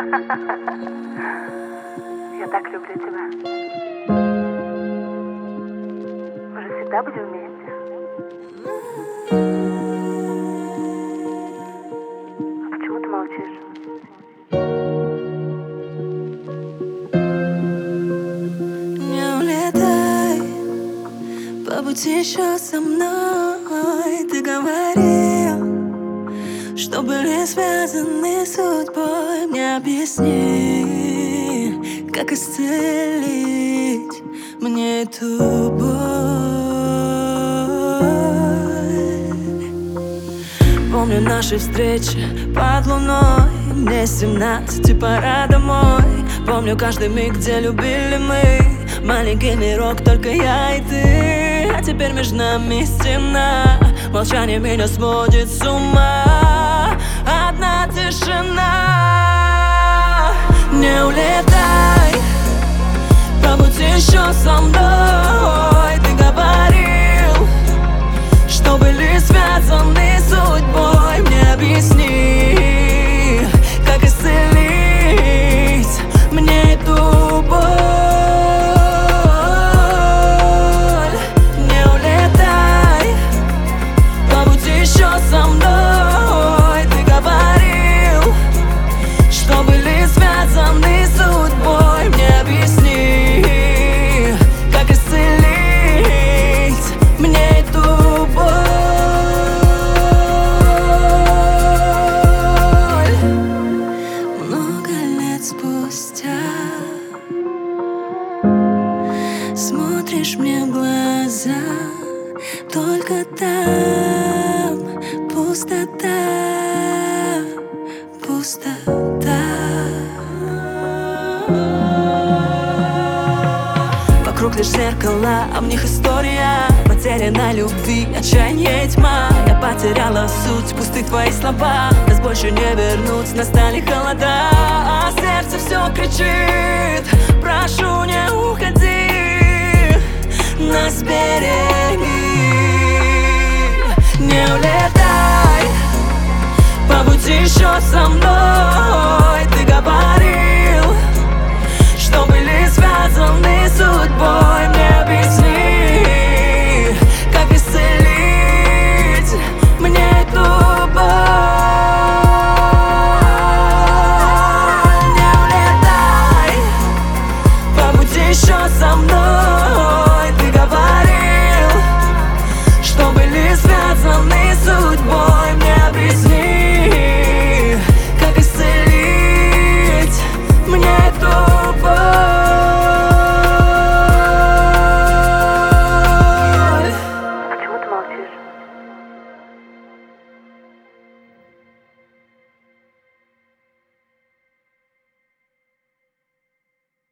Я так люблю тебя. Мы же всегда будем вместе. А почему ты молчишь? Не улетай, побудь еще со мной. Ты говорил, что были связаны судьбой. Мне объясни, как исцелить мне эту боль. Помню наши встречи под луной. Мне 17 и пора домой. Помню каждый миг, где любили мы. Маленький мирок, только я и ты. А теперь между нами стена. Молчание меня сводит с ума. Одна тишина. Не улетай, побудь еще со мной. Ты говорил, что были связаны судьбой. Мне объясни, как исцелить мне эту боль. Не улетай, побудь еще со мной. Ты говорил, что были связаны судьбой. Мне объясни, как исцелить мне эту боль. Много лет спустя смотришь мне в глаза, только там пустота, пустота. Вокруг лишь зеркала, а в них история потеряна любви, отчаяние и тьма. Я потеряла суть, пусты твои слова. Нас больше не вернуть, настали холода. А сердце все кричит: прошу, не уходи, нас береги. Не улетай, побудь еще со мной.